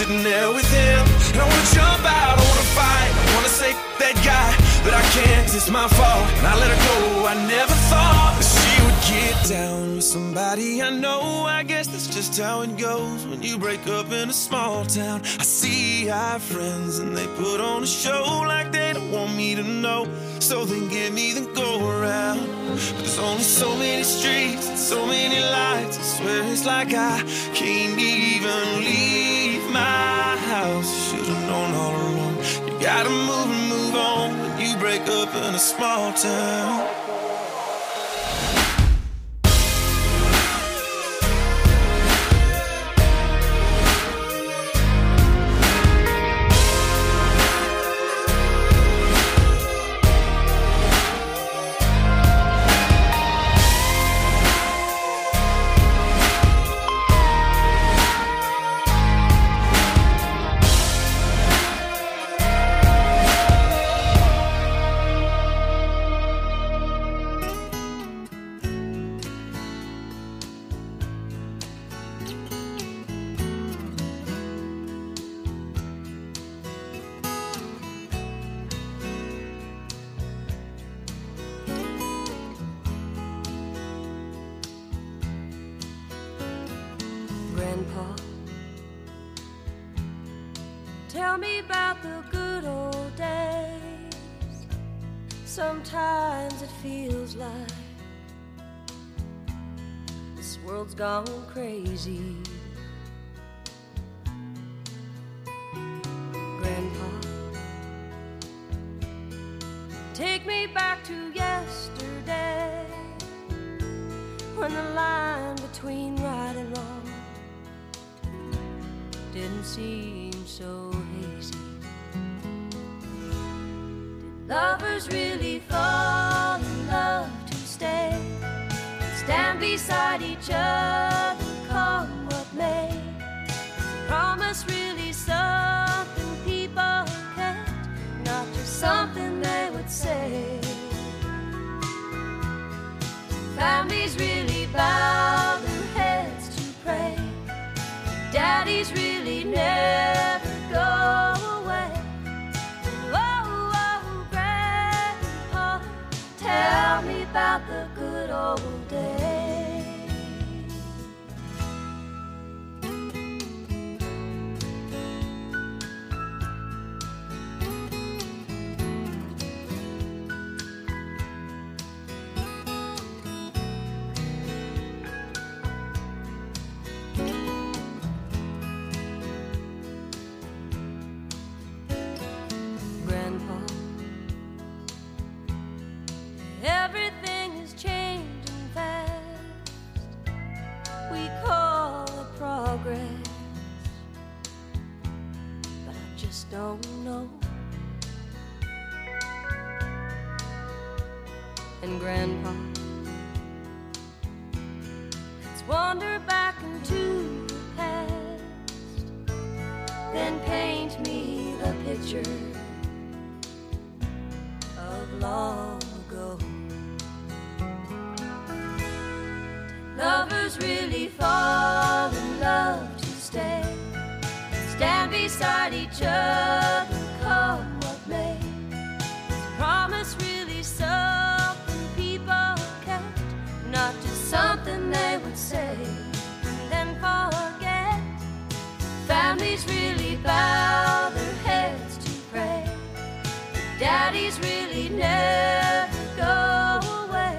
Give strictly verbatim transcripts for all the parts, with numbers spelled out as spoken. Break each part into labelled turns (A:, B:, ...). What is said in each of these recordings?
A: sitting there with him. And I wanna jump out, I wanna fight, I wanna say that guy, but I can't, 'cause it's my fault. And I let her go, I never thought that she would get down with somebody I know. I guess that's just how it goes when you break up in a small town. I see our friends and they put on a show like they don't want me to know. So they give me the go around, but there's only so many streets and so many lights. I swear it's like I can't even leave my house. Should've known all along. You gotta move and move on when you break up in a small town.
B: Grandpa, tell me about the good old days. Sometimes it feels like this world's gone crazy. Grandpa, take me back to yesterday, when the line between right and wrong didn't seem so hazy. Did lovers really fall in love to stay, stand beside each other, come what may? Is a promise really something people can't, not just something they would say? Families really bow their heads to pray, daddies really never go away. Oh, oh, Grandpa, tell me about the good old days. Everything is changing fast. We call it progress, but I just don't know. And Grandpa, let's wander back into the past, then paint me the picture of long ago. Lovers really fall in love to stay, stand beside each other, come what may? Is a promise really something people kept, not just something they would say and then forget? Families really bow their heads to pray, daddies really never go away.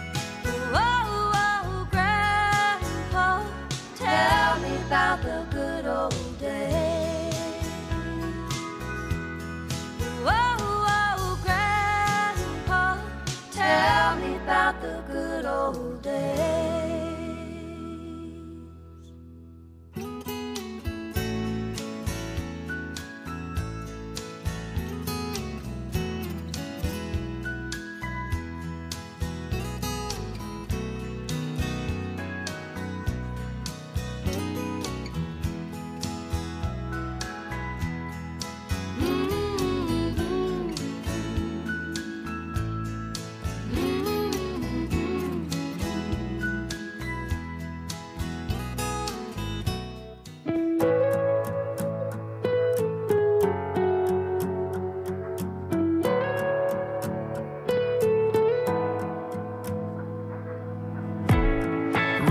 B: Tell me about the good old days. Oh, oh, Grandpa, tell me about the good old days.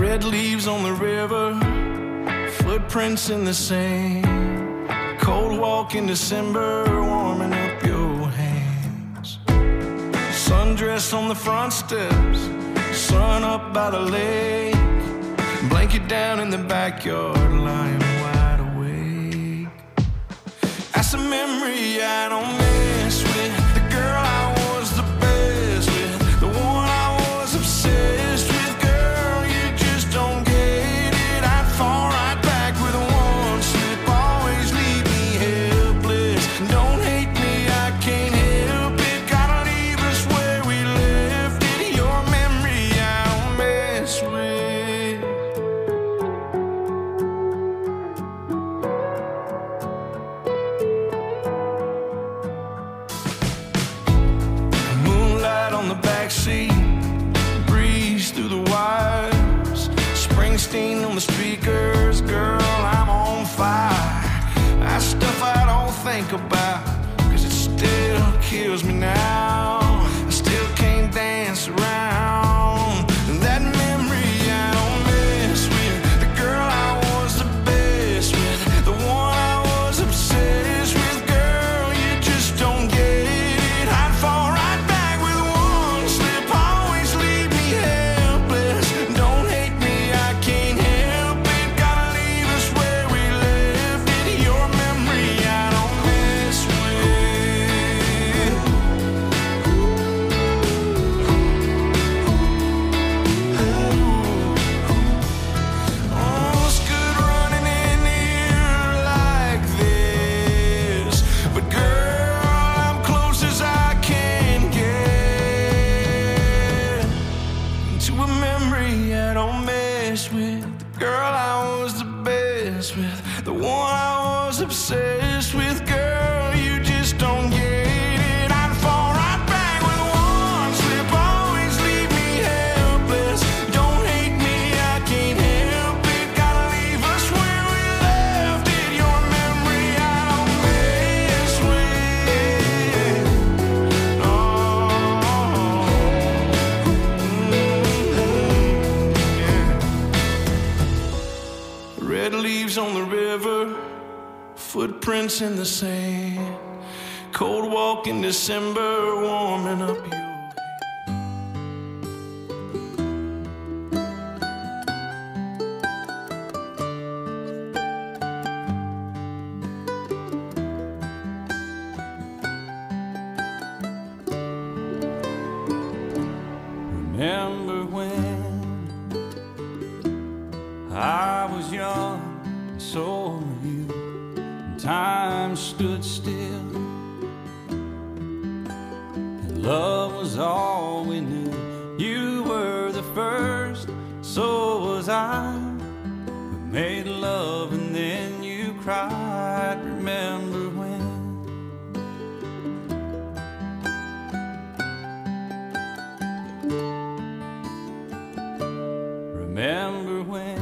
A: Red leaves on the river, footprints in the sand. Cold walk in December, warming up your hands. Sundress on the front steps, sun up by the lake. Blanket down in the backyard, lying wide awake. That's a memory I don't miss with the girl I was the best with, the one I was obsessed with. Girl, you just don't get it. I'd fall right back with one slip, always leave me helpless. Don't hate me, I can't help it. Gotta leave us where we left it. Your memory I don't mess with. Breeze through the wires, Springsteen on the speakers. Girl, I'm on fire. That stuff I don't think about, cause it still kills me now. I still can't dance around that memory I don't mess with, the girl I was the best with, the one I was obsessed with. Girl, you just don't get it. I'd fall right back with one slip, always leave me helpless. Don't hate me, I can't help it. Gotta leave us where we left it. Your memory I don't mess with. Oh, it's good running in here like this, but girl, I'm close as I can get to a memory I don't mess with, the girl I was the best with, the one I was obsessed with. Girl, you just don't get it. I'd fall right back with one slip, always leave me helpless. Don't hate me, I can't help it. Gotta leave us where we left it. Your memory I don't mess with. Oh, yeah. Red leaves on the river, footprints in the sand. Cold walk in December, warming up your
C: Remember when I was young, and so were you, and time stood still, and love was all we knew. You were the first, so was I. We made love and then you cried. Remember when? Remember when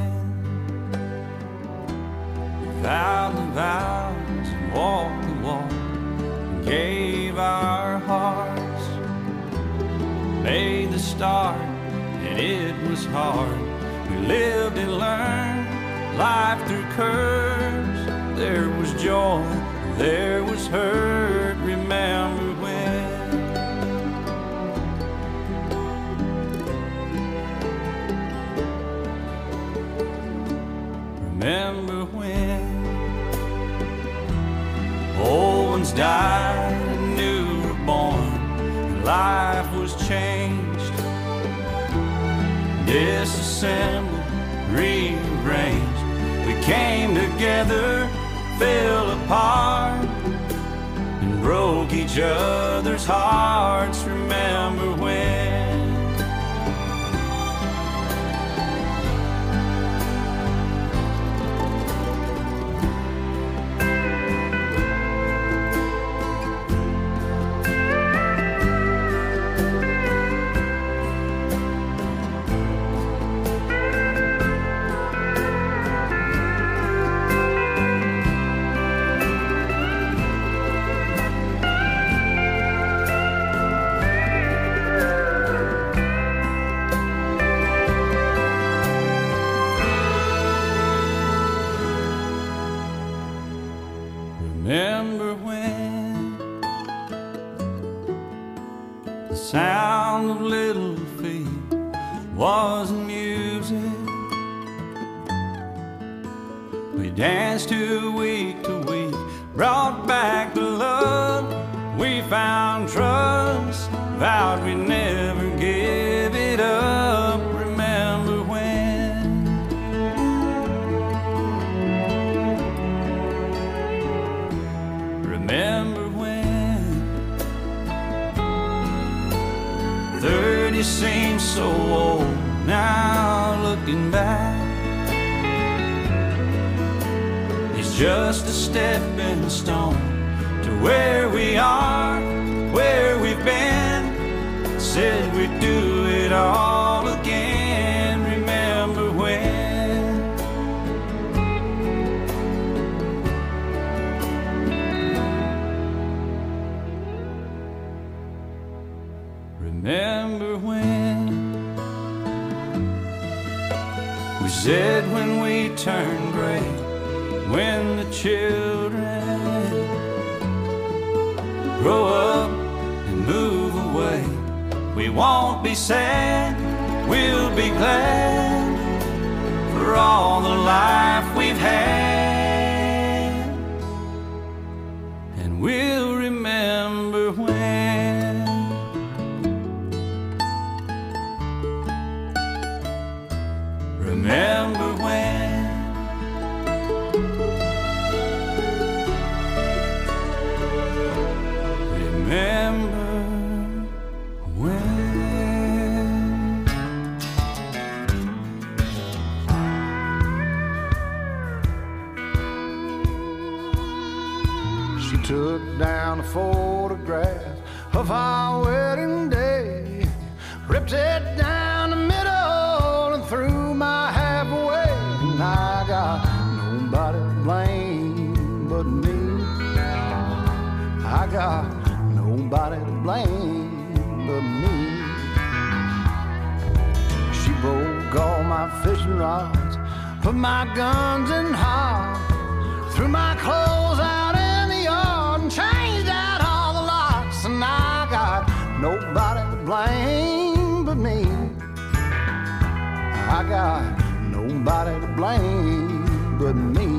C: we vowed the vows and walked the walk and gave our hearts, made the start and it was hard. We lived and learned life through curves. There was joy, there was hurt. Remember when? Remember when old ones died and new were born, and life was changed, disassembled, rearranged. We came together, fell apart, and broke each other's hearts. Remember when? Remember when the sound of little feet was music? We danced to week to week, brought back the love. We found trust, vowed we'd never give it up. Remember when? Remember when? Thirty seems so old now, looking back. It's just a stepping stone to where we are, where we've been. Said we'd do it all again. Remember when? Remember when? We said when we turned gray, when the children grow up and move away, we won't be sad, we'll be glad for all the life we've had. And we'll remember when. Remember when. Remember when.
D: She took down a photograph of our wedding day, ripped it down the middle and threw my half away. And I got nobody to blame but me. I got nobody to blame but me. She broke all my fishing rods, put my guns in hog, threw my clothes out in the yard and changed out all the locks. And I got nobody to blame but me. I got nobody to blame but me.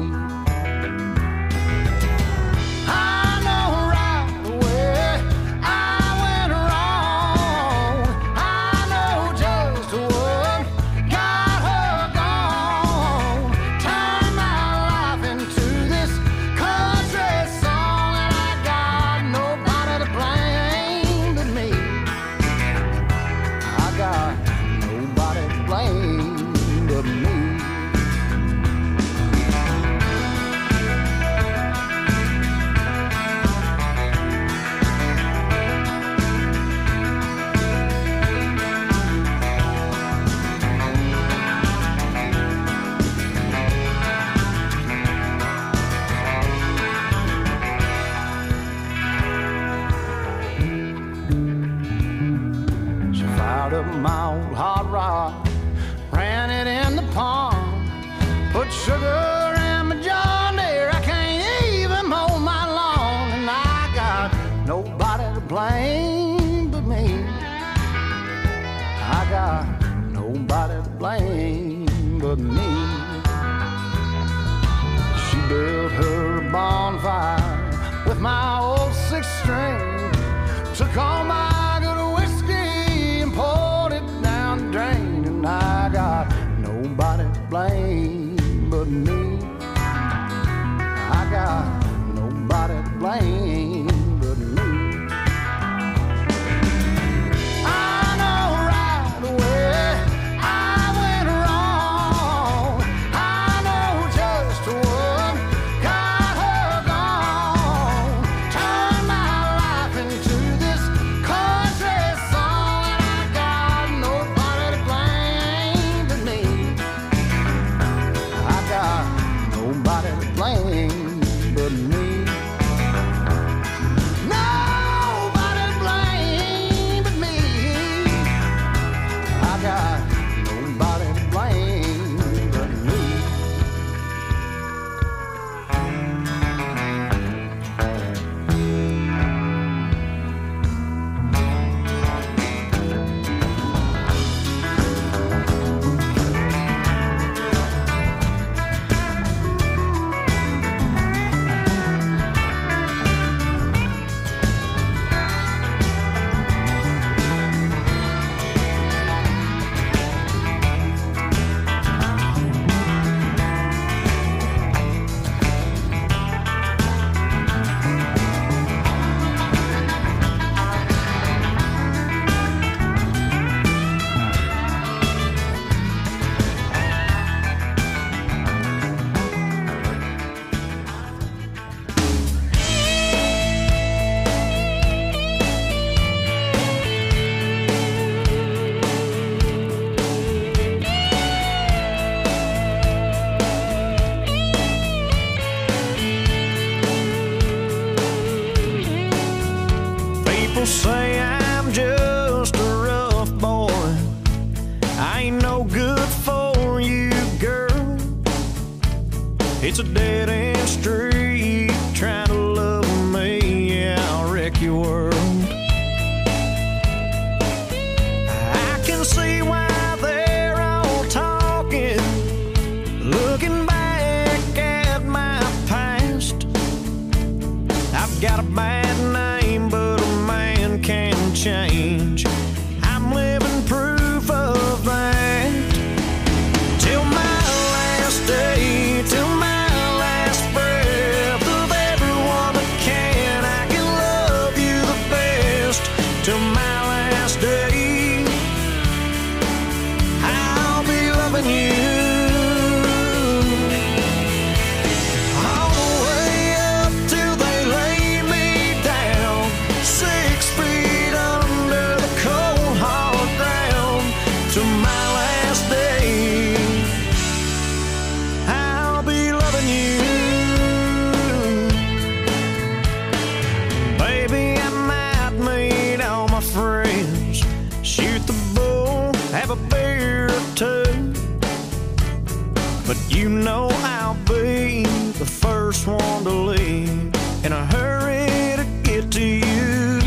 D: My old hot rod, ran it in the pond, put sugar in my John Deere. I can't even mow my lawn. And I got nobody to blame but me. I got nobody to blame but me. She built her a bonfire with my old six string, took all my good whiskey and poured it down the drain. And I got nobody to blame but me. I got nobody to blame but me. I know right away I went wrong. I know just what got her gone. Turned my life into this cold
E: people say I'm just a rough boy. I ain't no good for you, girl. It's a dead-end street trying to love me. Yeah, I'll wreck your world. I can see why they're all talking, looking back at my past. I've got a bad name, but a man can change. I'm living proof of that. Till my last day, till my last breath, of everyone that can, I can love you the best. Till my last day, I'll be loving you. All the way up till they lay me down, six feet under the cold hard ground. Till my last day, I'll be loving you. Baby, I might meet all my friends, shoot the bull, have a beer or two, but you know I'll be the first one to leave in a hurry to get to you.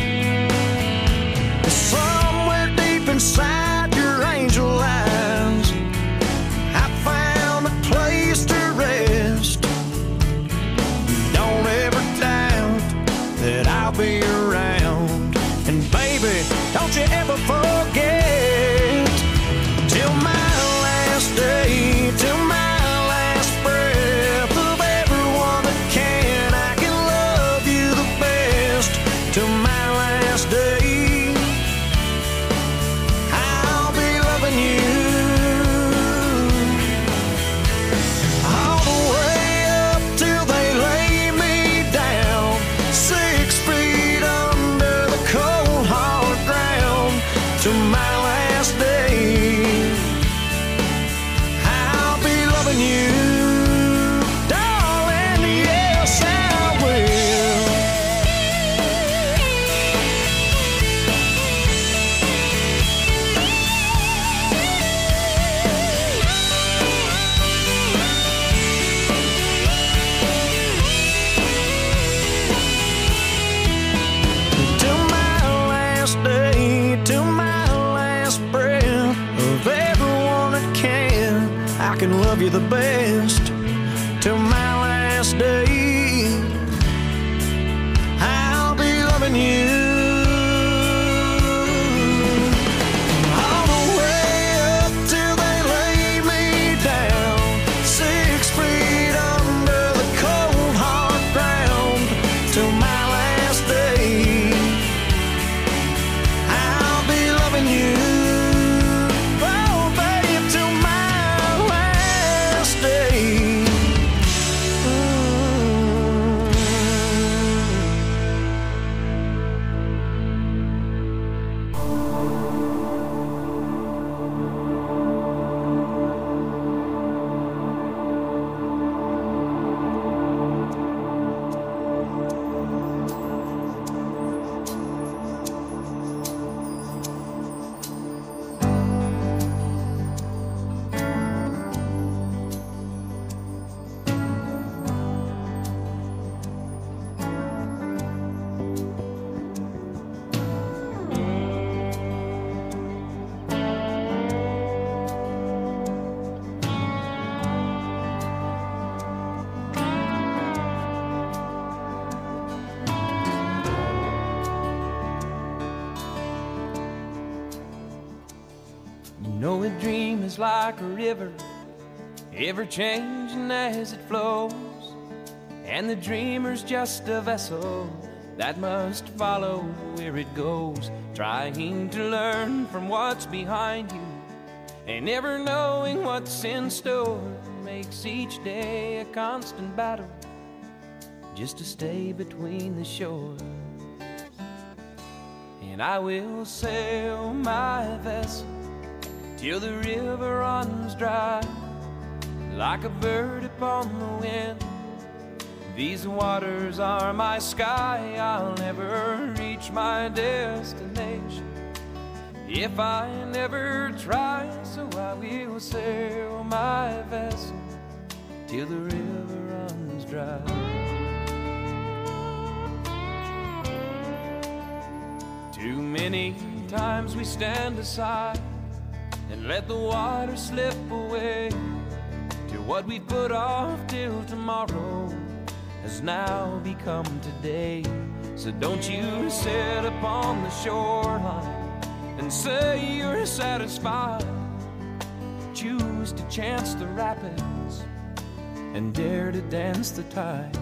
E: Somewhere deep inside your angel eyes, I found a place to rest. Don't ever doubt that I'll be around. And baby, don't you ever forget, till my last day, till my last breath, of everyone that can, I can love you the best. Till my last day, I'll be loving you. All the way up till they lay me down, six feet under the cold hard ground. Till my last day, I'll be loving you, darling. Yes, I will. Till my last day, till my last breath, of everyone that can, I can love you the best. Till my last day, I'll be loving you. All the way up till they lay me down, six feet under the cold hard ground. Till my last day, I'll be loving you. Oh, babe, till my last day.
C: You know a dream is like a river, ever changing as it flows, and the dreamer's just a vessel that must follow where it goes, trying to learn from what's behind you, and never knowing what's in store makes each day a constant battle just to stay between the shores. And I will sail my vessel till the river runs dry, like a bird upon the wind, These waters are my sky, I'll never reach my destination if I never try. So I will sail my vessel till the river runs dry. Too many times we stand aside and let the water slip away till what we put off till tomorrow has now become today. So don't you sit upon the shoreline and say you're satisfied. Choose to chance the rapids and dare to dance the tide.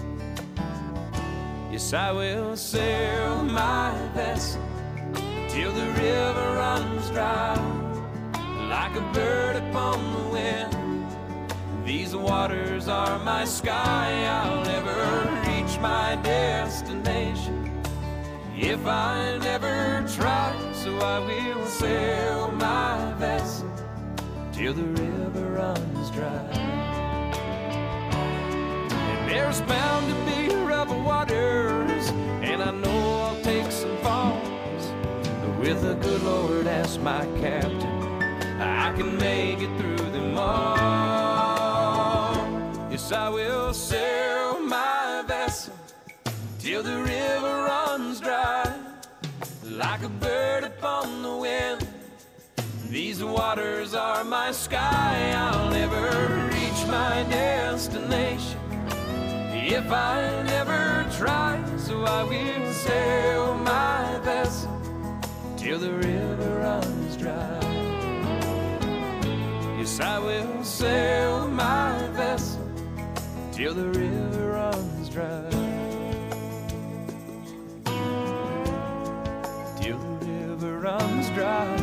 C: Yes, I will sail my vessel till the river runs dry, like a bird upon the wind. These waters are my sky, I'll never reach my destination if I never try. So I will sail my vessel till the river runs dry. And there's bound to be rough waters, and I know I'll take some falls, but with the good Lord as my captain, I can make it through them all. Yes, I will sail my vessel till the river runs dry, like a bird upon the wind. These waters are my sky, I'll never reach my destination if I never try. So I will sail my vessel till the river runs dry. Yes, I will sail my vessel till the river runs dry. Till the river runs dry.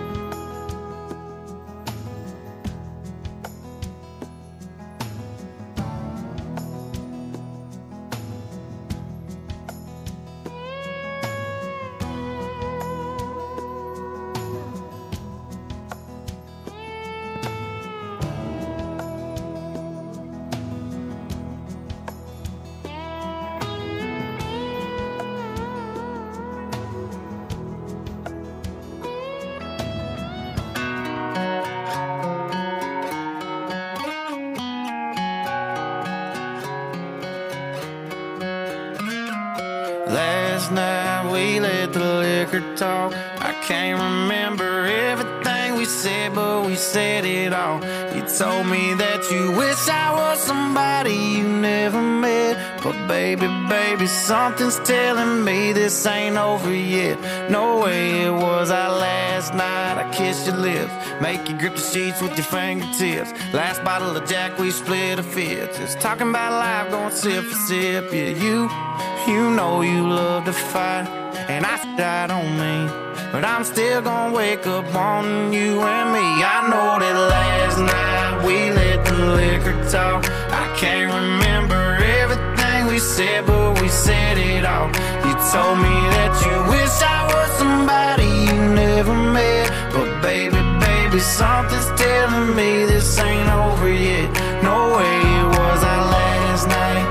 E: Last night we let the liquor talk. I can't remember everything we said, but we said it all. You told me that you wish I was somebody you never met, but baby, baby, something's telling me this ain't over yet. No way it was our last night. I kissed your lips, make you grip the sheets with your fingertips. Last bottle of Jack, we split a fifth. Just talking about life, going sip for sip. Yeah, you, you know you love to fight, and I died on me, but I'm still gonna wake up on you and me. I know that last night we let the liquor talk. I can't remember everything we said, but we said it all. You told me that you wish I was somebody you never met, but baby, baby, something's telling me this ain't over yet. No way it was our last night.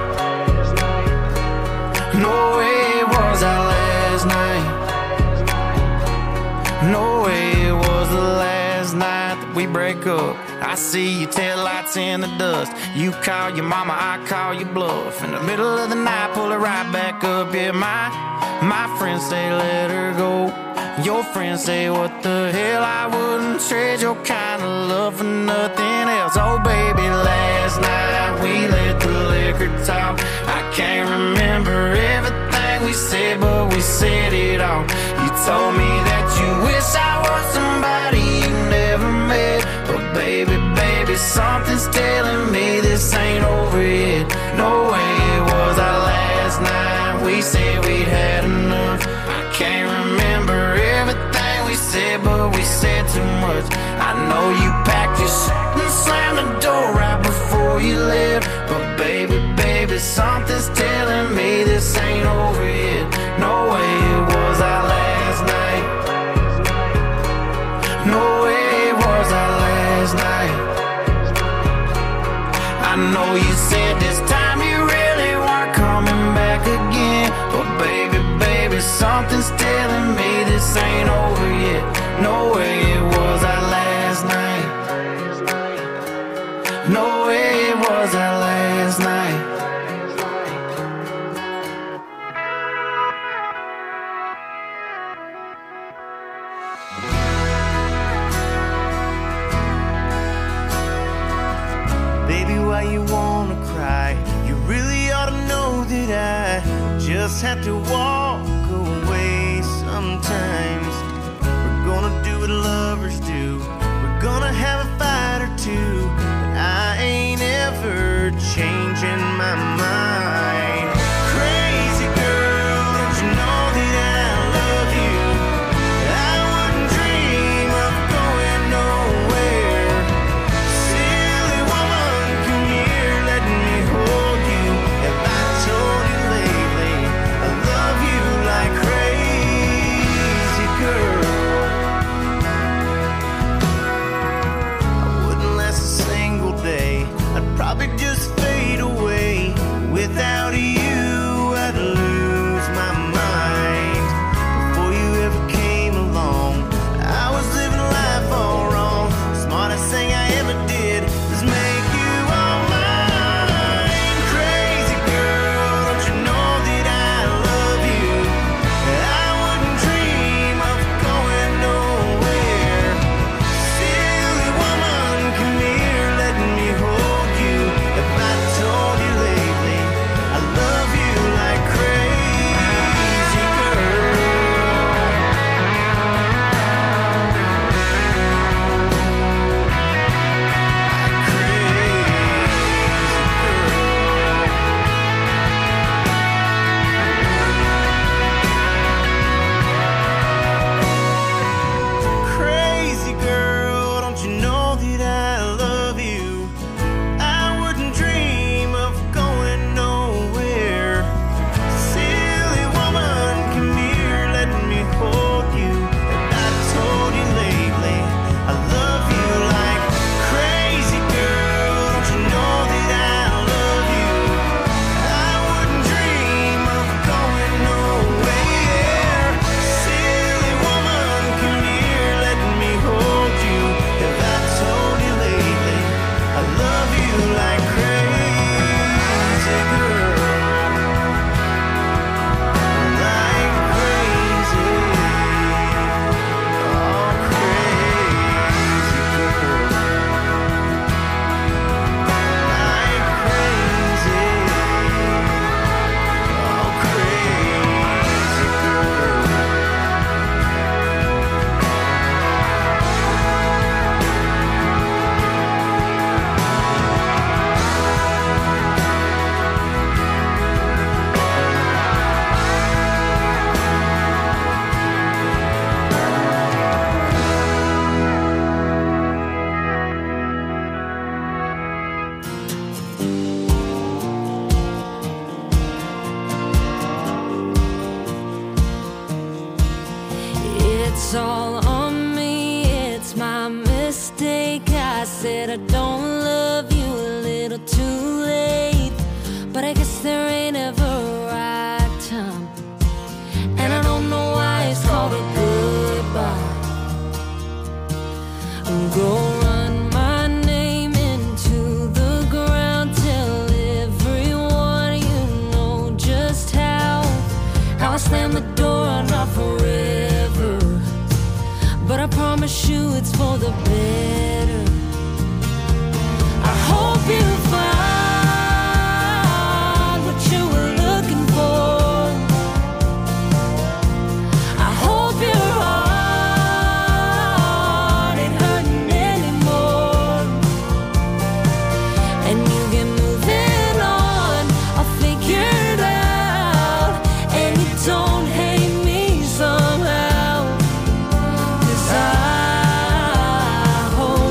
E: No way it was our last night. No way it was the last night that we break up. I see your taillights in the dust. You call your mama, I call your bluff. In the middle of the night, pull it right back up. Yeah, my, my friends say let her go. Your friends say what the hell, I wouldn't trade your kind of love for nothing else. Oh baby, last night we let the liquor talk. I can't remember everything we said, but we said it all. You told me that you wish I was somebody you never met, but baby, baby, something's telling me this ain't over yet. No way it was our last night. We said we'd had enough. I can't remember everything we said, but we said too much. I know you packed your shit and slammed the door right before you left, but baby, baby, something's telling me this ain't over yet. No way it was our last night. No way it was our last night. I know you said this time you really just have to walk away sometimes. We're gonna do what lovers do. We're gonna have a fight or two, but I ain't ever changing my mind. Crazy girl, don't you know that I love you? I wouldn't dream of going nowhere. Silly woman, come here, let me hold you. Have I told you lately I love you like crazy girl? I wouldn't last a single day. I'd probably just fade away. Without you, I'd lose my mind. Before you ever came along, I was living life all wrong. Smartest thing I ever did was make you all mine. Crazy girl, don't you know that I love you? I wouldn't dream of going nowhere. Silly woman, come here, let me hold you. If I told you lately I love you like crazy girl. Crazy girl, don't you know that I love you? I wouldn't dream of going nowhere. Silly woman, come here, let me hold you. And I told you lately I love you like crazy girl. Don't you know that I love you? I wouldn't dream of going nowhere. Silly woman, come here, let me hold you. Have I told you lately I love you like crazy girl? Like crazy, oh crazy girl. Like crazy, oh crazy girl.
B: It's all on me, it's my mistake. I said I don't love you a little too late, but I guess there ain't ever a right time. And I don't know why it's called a goodbye. Go run my name into the ground, tell everyone you know just how how I slam the door and not forever, but I promise you it's for the better. I hope you find what you were looking for. I hope your heart ain't hurting anymore, and you get moving on. I'll figure it out, and you don't hate me somehow, 'cause I hope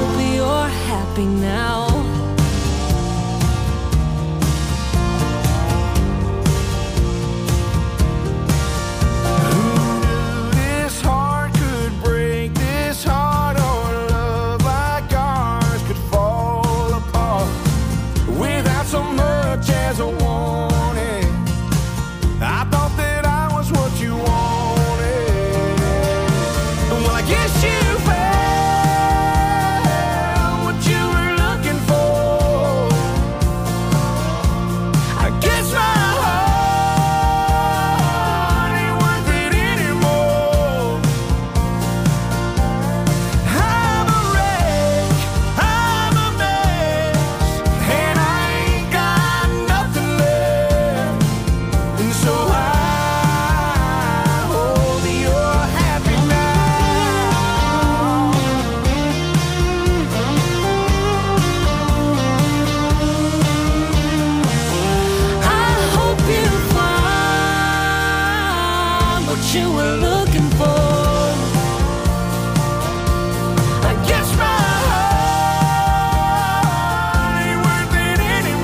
B: you were looking for. I guess my heart ain't worth it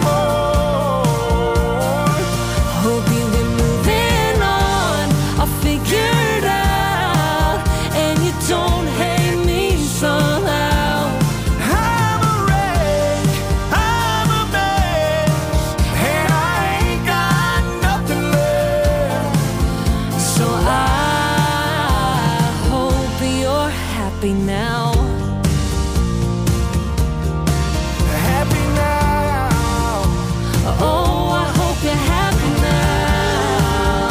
B: anymore. Hoping we're moving on, I'll figure it out, and you don't hate me somehow.
A: I'm a wreck, I'm a mess, and I ain't got nothing left.
B: So I hope you're happy now.
A: Happy now.
B: Oh, I hope you're happy now.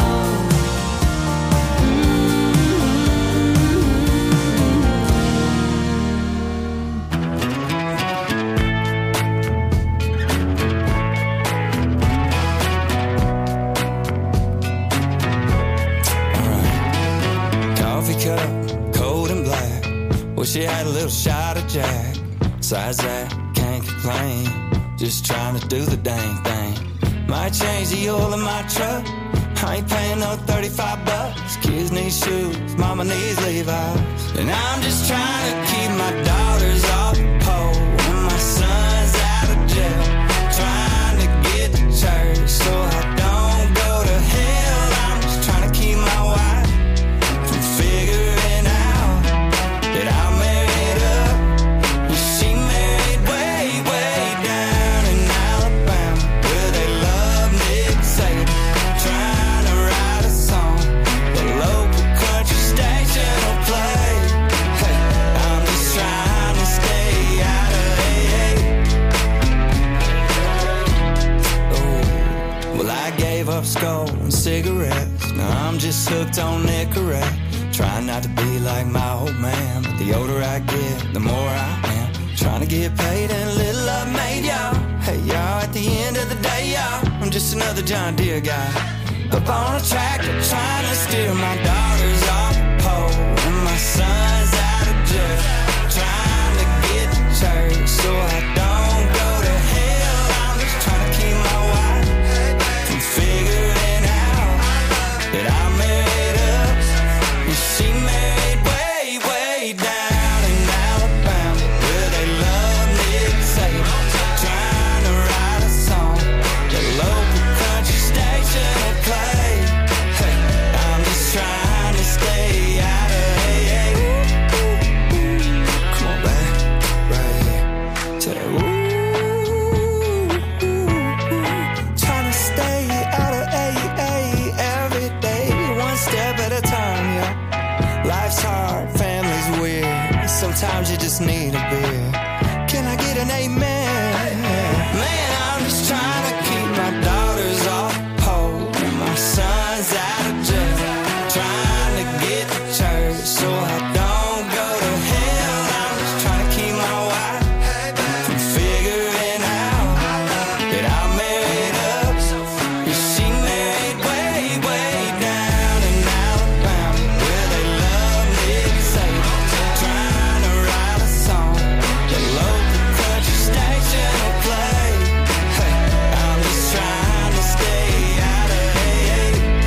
C: Coffee cup, cold and black. Wish she had a little shot of Jack. Besides that, can't complain. Just trying to do the dang thing. Might change the oil in my truck. I ain't paying no thirty-five bucks. Kids need shoes, mama needs Levi's. And I'm just trying to keep my daughters off the pole and my son's out of jail. Trying to get to church so I don't go to hell. I'm just trying to keep my wife from figuring out that I'm married up and she married way, way down in Alabama, where they love Nick Saban. Trying to write a song the local country station will play. Hey, I'm just trying to stay out of A A. Oh, well, I gave up skull and cigarettes. Now I'm just hooked on Nicorette. Trying not to be like my old man, but the older I get, the more I am. Trying to get paid and a little love made, y'all. Hey, y'all, at the end of the day, y'all, I'm just another John Deere guy. Up on a tractor, trying to steer my daughters off the pole and my son's out of jail. Trying to get to church so I don't go to hell. I'm just trying to keep my wife from figuring out that I'm married up and she married way, way down in Alabama, where they love Nick Saban. Trying to write a song the local country station will play. Hey, I'm just trying to stay out of A A. Come on, back, right here. Tell that, ooh, trying to stay out of A A every day, one step at a time, yeah. Life's hard, family's weird. Sometimes you just need a beer. Can I get an amen? Man, I'm just trying to keep my daughters off the pole and my son's out of jail. Trying to get to church so I don't go to hell. I'm just trying to keep my wife from figuring out that I'm married up and she married way, way down in Alabama, where they love Nick Saban. Trying to write a song the local country station will play. Hey, I'm just trying to stay out of A A.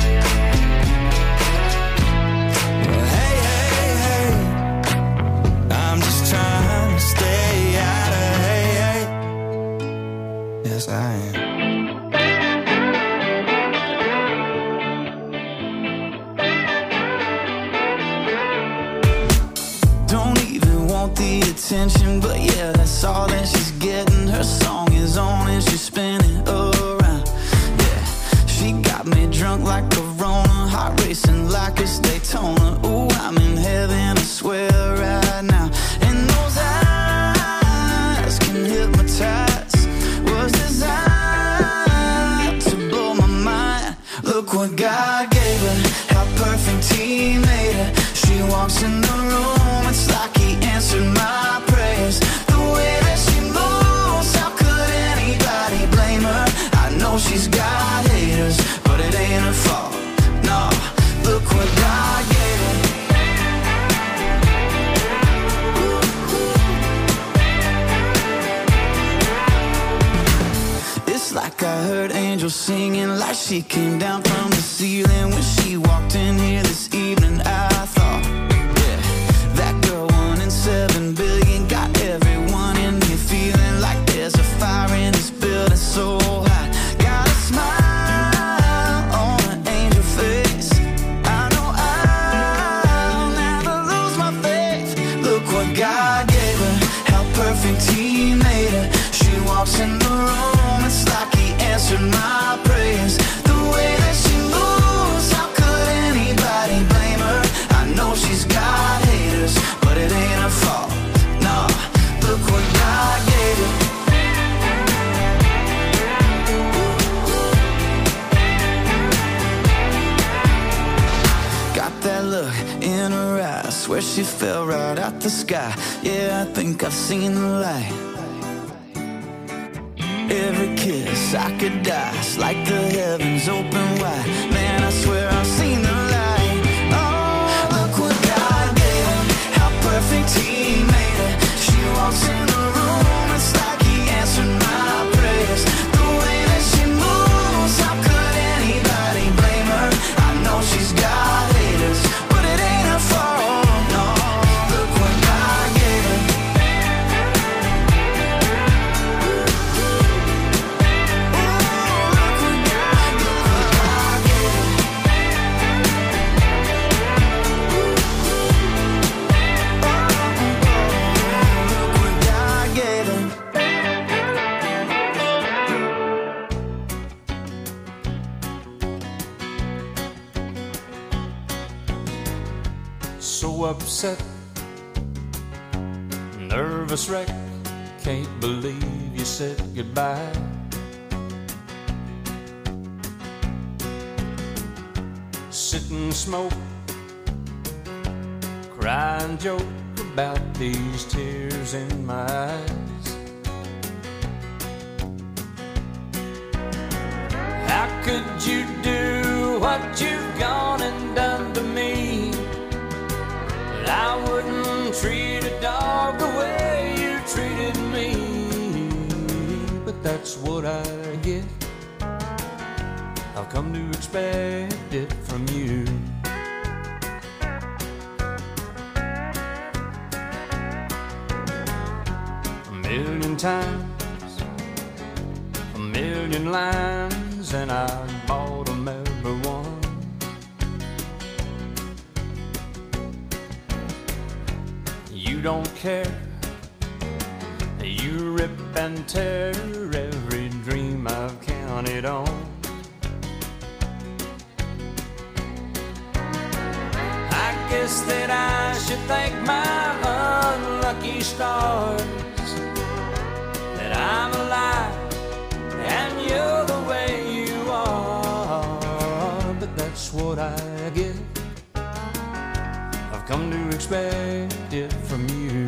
C: Well, hey, hey, hey, I'm just trying to stay out of A A. Yes, I am.
F: Don't even want the attention, but yeah, that's all that she's getting. Her song is on and she's spinning around. Yeah, she got me drunk like Corona, heart racing like it's Daytona. Ooh, I'm in heaven, I swear right now. And those eyes can hypnotize. Was designed to blow my mind. Look what God gave her, how perfect He made her. She walks in the room, it's like He answered my prayers. The way that she moves, how could anybody blame her? I know she's got haters, but it ain't her fault. No, look what God gave her. It's like I heard angels singing, like she came down from the ceiling when she walked in here this evening. look in her eyes, swear she fell right out the sky. Yeah, I think I've seen the light. Every kiss I could die, it's like the heavens open wide. Man, I swear I've seen the light. Oh, look what God gave him, how perfect he made it. She walks in the room, it's like he answered my prayers. The way that she moves, how could anybody blame her? I know she's got haters, but it ain't her fault, no. Look what God gave her.
C: So upset, nervous wreck, can't believe you said goodbye. Sit and smoke, cry and joke about these tears in my eyes. How could you do what you've gone and done to me? I wouldn't treat a dog the way you treated me, but that's what I get. I've come to expect it from you. A million times, a million lines, and I bought them every one. You don't care, you rip and tear every dream I've counted on. I guess that I should thank my unlucky stars that I'm alive and you're the way you are. But that's what I get. I've come to expect it from you.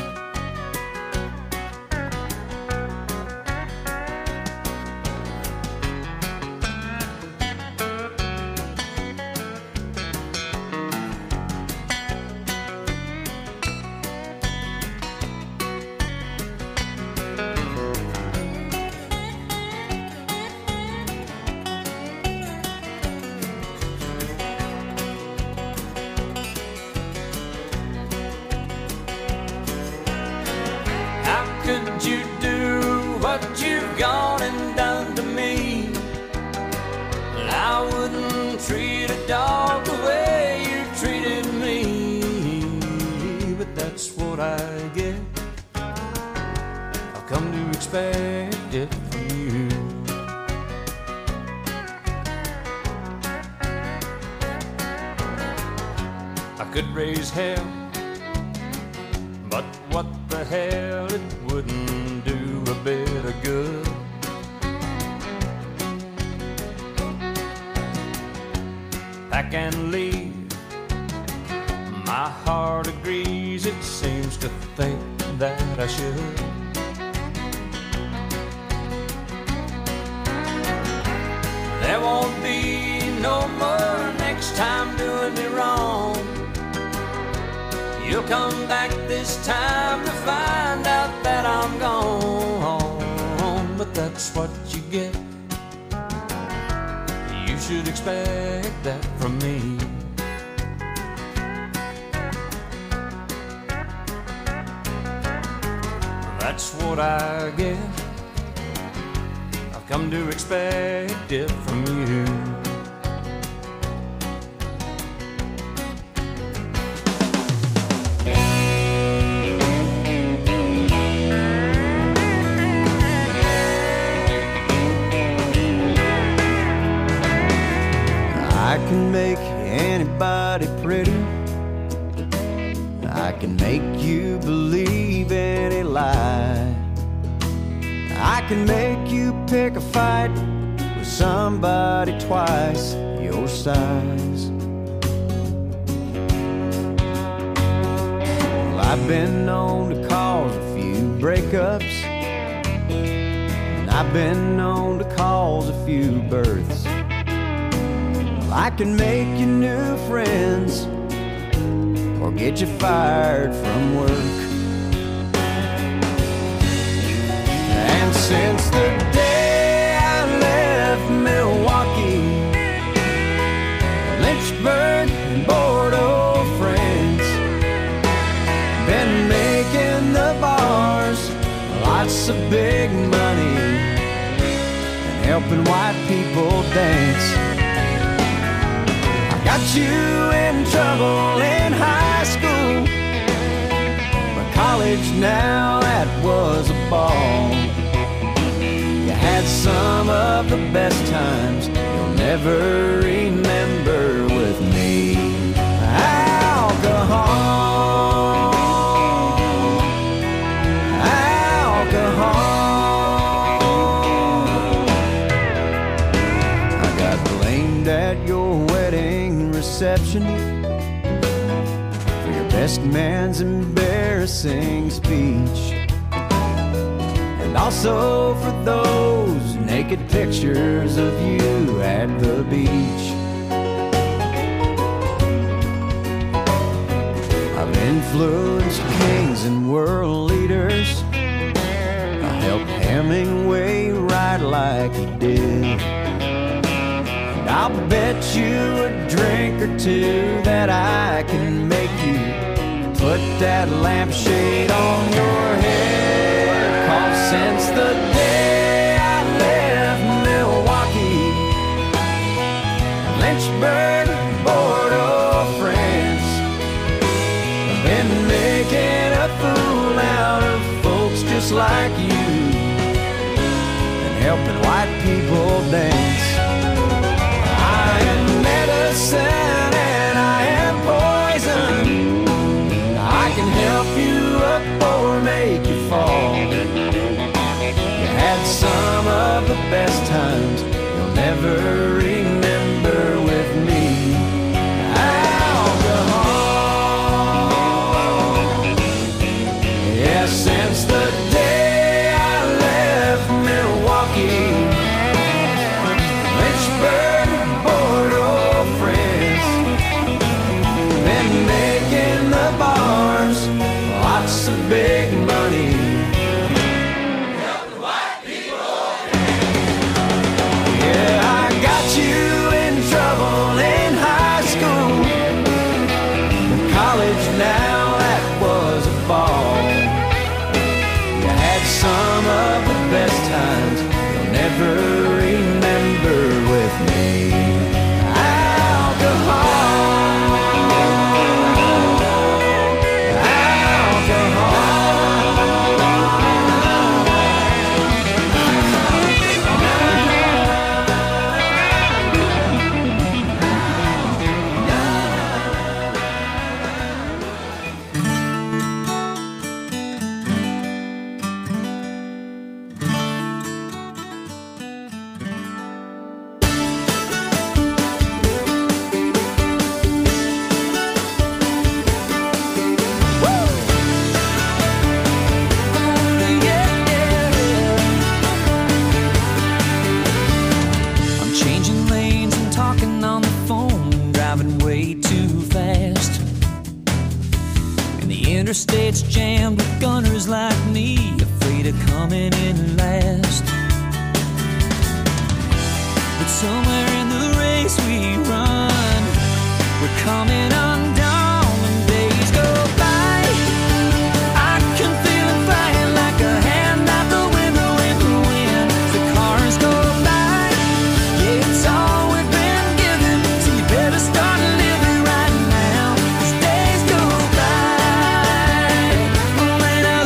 C: Could you do what you've gone and done to me? I wouldn't treat a dog the way you treated me, but that's what I get. I've come to expect it from you. I could raise hell, but what the hell, it wouldn't do a bit of good. Pack and leave, my heart agrees, it seems to think that I should. There won't be no more next time doing me wrong. You'll come back this time to find out that I'm gone, but that's what you get. You should expect that from me. That's what I get. I've come to expect it from you.
E: I can make anybody pretty. I can make you believe any lie. I can make you pick a fight with somebody twice your size.
G: I've been known to cause a few breakups, and I've been known to cause a few births. Well, I can make you new friends or get you fired from work. And since the day I left Milwaukee, Lynchburg and Bordeaux friends, been making the bars lots of big money and helping white people dance. I got you in trouble in high school, but college now, that was a ball. You had some of the best times you'll never remember with me. Alcohol, alcohol. I got blamed at your wedding reception for your best man's embarrassing speech, and also for those naked pictures of you at the beach. I've influenced kings and world leaders. I helped Hemingway write like he did. And I'll bet you a drink or two that I can make you put that lampshade on your head. 'Cause since the day I left Milwaukee, Lynchburg, Bordeaux friends, I've been making a fool out of folks just like you and helping white people dance. I am medicine and I am poison. I can help you up or make you fall. You had some of the best times you'll never remember with me. Alcohol. Yeah, since the day I left Milwaukee, Lynchburg, Bordeaux friends, been making the bars lots of big money. Yeah, I got you in trouble in high school. In college now, that was a ball. You had some of the best times you'll never remember with me. Alcohol, I'm changing lanes and talking on the phone, driving way too fast. And the interstate's jammed with gunners like me, afraid of coming in last. But somewhere in the race we run, we're coming undone when days go by. I can feel it flying like a hand out the window in the wind. The cars go by, yeah, it's all we've been given, so you better start living right now, 'cause days go by. Oh, and I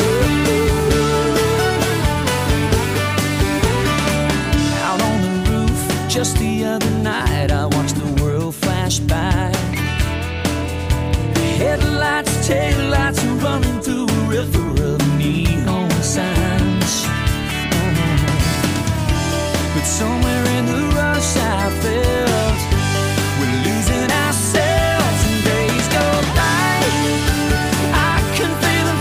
G: out on the roof just the other night, I watched the world flash by. Headlights, taillights are running through a river of neon signs. But somewhere in the rush I felt we're losing ourselves, and days go by. I can feel them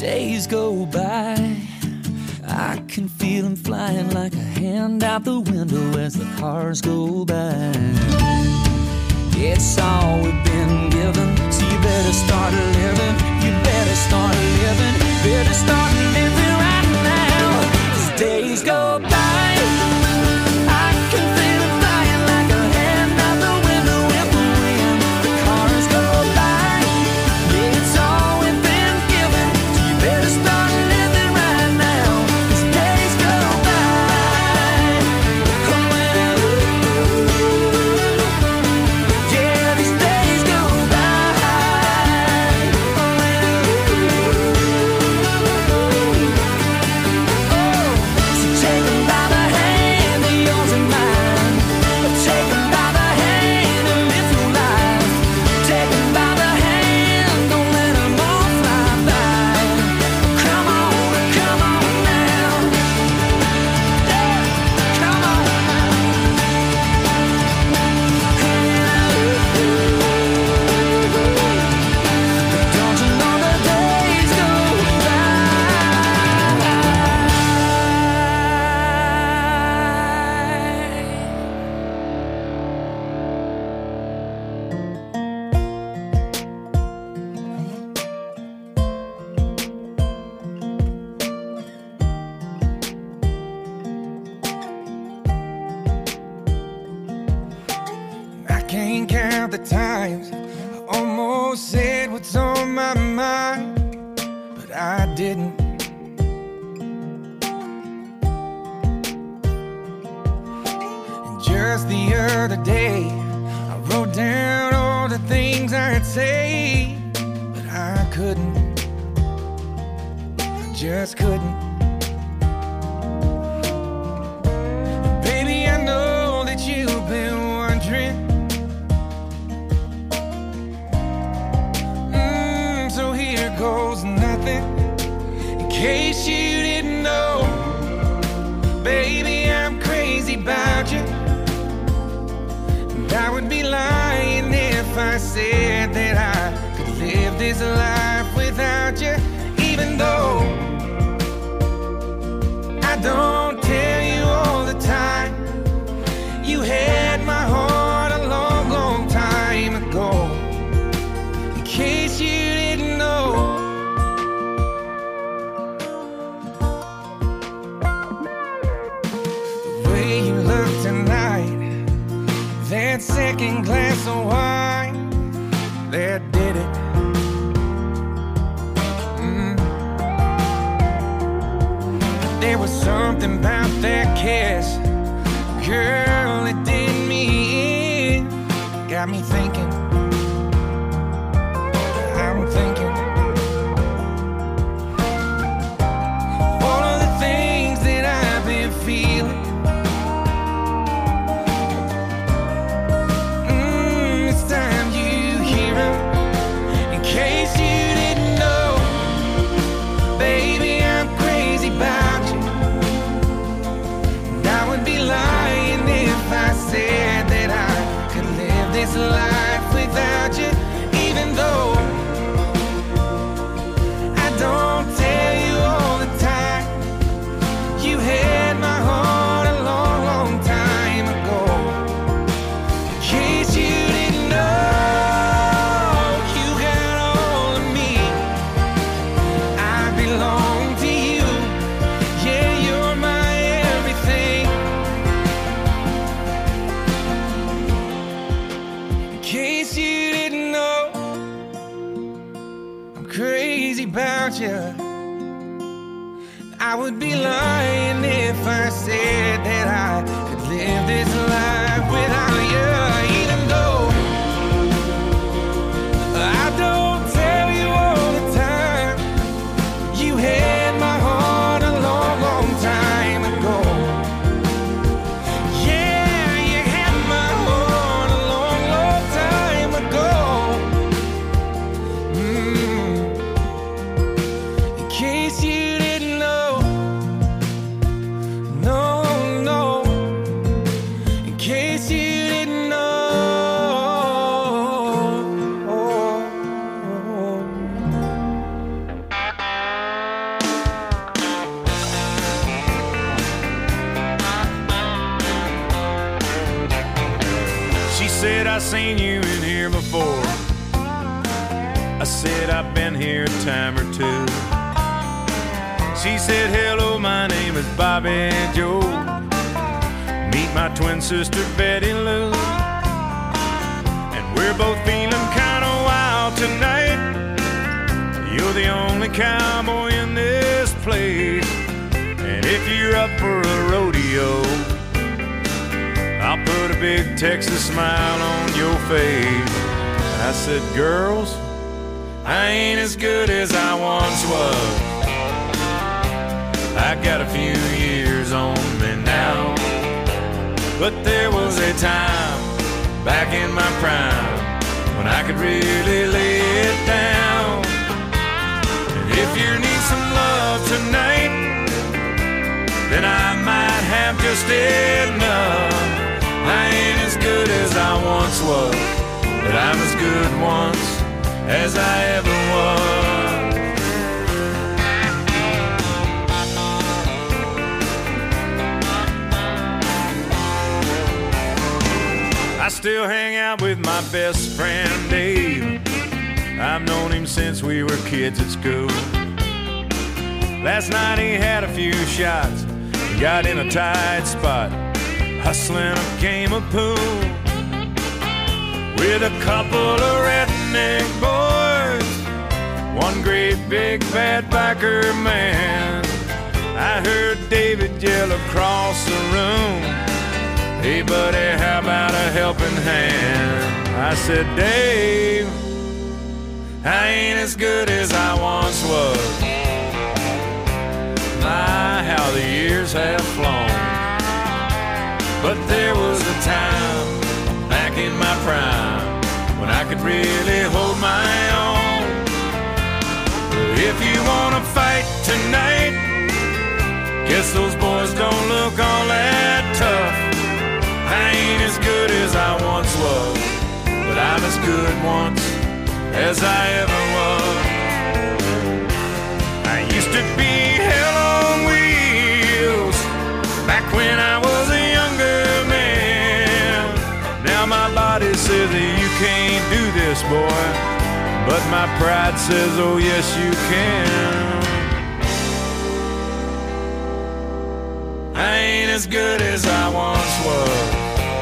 F: days go by, I can feel them flying like a hand out the window as the cars go by. It's all we've been given, so you better start living. You better start living. Better start living right now. As days go by, I can feel them flying like a hand out the window in the wind. The cars go by. Yeah, it's all we've been given, so you better start living right now. As days go by. Oh, yeah, these days go by. Oh, so take 'em by the hand, yours and mine. Take 'em by the hand and live your life. Take 'em by the hand, don't let 'em all fly by. Come on, come on now. Yeah, come on now. Don't you know the days go by?
A: I can't count the times I almost said what's on my mind, but I didn't. And just the other day, I wrote down all the things I'd say, but I couldn't. I just couldn't. Baby, I know that you've been wondering. Mm, so here goes nothing. In case you didn't know, baby, I'm crazy about you. And I would be lying if I said that I could live this life without you. Even though I don't tell you all the time, you had my heart a long, long time ago. In case you didn't know, the way you look tonight, that second glass of wine, that did it. Mm. There was something about that kiss, girl, it did me in. Got me thinking, I'm thinking all of the things that I've been feeling. Mm, it's time you hear 'em. In case you didn't know, baby, I'm crazy about you. And I would be lying if I said that I could live this life without you. Even though I don't tell you all the time, you had my heart a long, long time ago. In case you didn't know, you got all of me. I belong to you. Yeah, you're my everything. In case you didn't know, I'm crazy about you. I would be lying if I said that I could live this life without you. Even though I don't tell you all the time, you had my heart a long, long time ago. Yeah, you had my heart a long, long time ago. Mm. In case you didn't know, no, no. In case
G: I seen you in here before. I said, I've been here a time or two. She said, hello, my name is Bobby Joe. Meet my twin sister, Betty Lou. And we're both feeling kind of wild tonight. You're the only cowboy in this place. And if you're up for a rodeo, I'll put a big Texas smile on your face. I said, girls, I ain't as good as I once was. I got a few years on me now, but there was a time back in my prime when I could really lay it down. And if you need some love tonight, then I might have just enough. I ain't as good as I once was, but I'm as good once as I ever was. I still hang out with my best friend Dave. I've known him since we were kids at school. Last night he had a few shots, got in a tight spot, hustling a game of pool with a couple of redneck boys, one great big bad biker man. I heard David yell across the room, hey buddy, how about a helping hand? I said, Dave, I ain't as good as I once was. My, how the years have flown. But there was a time back in my prime when I could really hold my own. If you wanna fight tonight, guess those boys don't look all that tough. I ain't as good as I once was, but I'm as good once as I ever was. I used to be hell on wheels back when I was a younger man. Now my body says that you can't do this, boy, but my pride says, oh yes you can. I ain't as good as I once was.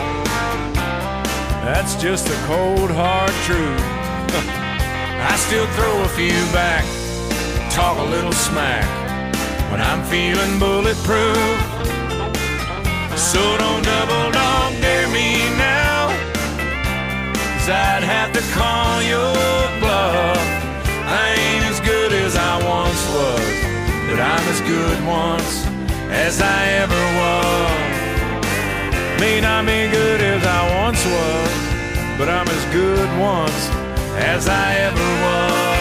G: That's just the cold hard truth. I still throw a few back, talk a little smack when I'm feeling bulletproof. So don't double dog dare me now, 'cause I'd have to call your bluff. I ain't as good as I once was, but I'm as good once as I ever was. May not be good as I once was, but I'm as good once as I ever was.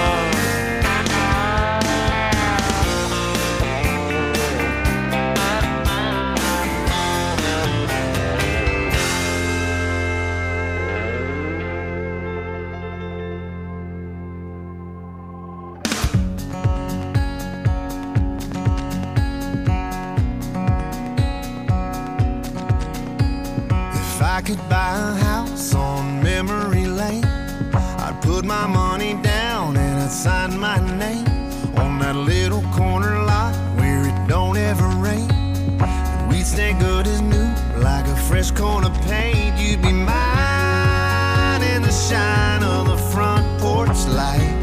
H: If I could buy a house on memory lane, I'd put my money down and I'd sign my name on that little corner lot where it don't ever rain. And we'd stay good as new, like a fresh coat of paint. You'd be mine in the shine of the front porch light.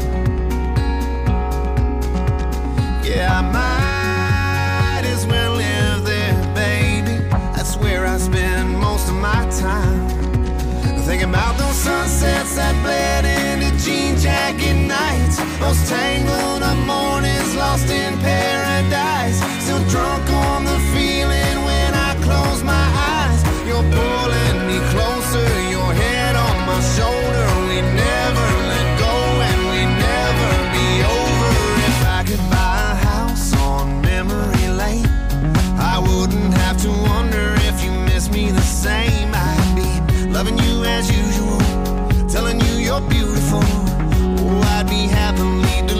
H: Yeah, I might as well live there, baby. That's where I spend most of my time. Thinking about those sunsets that bled into jean jacket nights, those tangled up mornings lost in paradise. Still drunk on the feeling when I close my eyes. You're pulling me closer, your head on my shoulder. We never let go and we never be over. If I could buy a house on memory lane, I wouldn't have to wonder if you miss me the same. I'd be loving you as usual, telling you you're beautiful. Oh, I'd be happily delivered.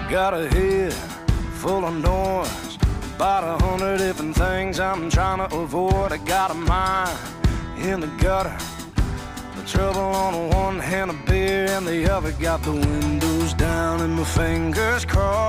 D: Got a head full of noise, about a hundred different things I'm trying to avoid. I got a mind in the gutter, the trouble on one hand, a beer in the other. Got the windows down and my fingers crossed.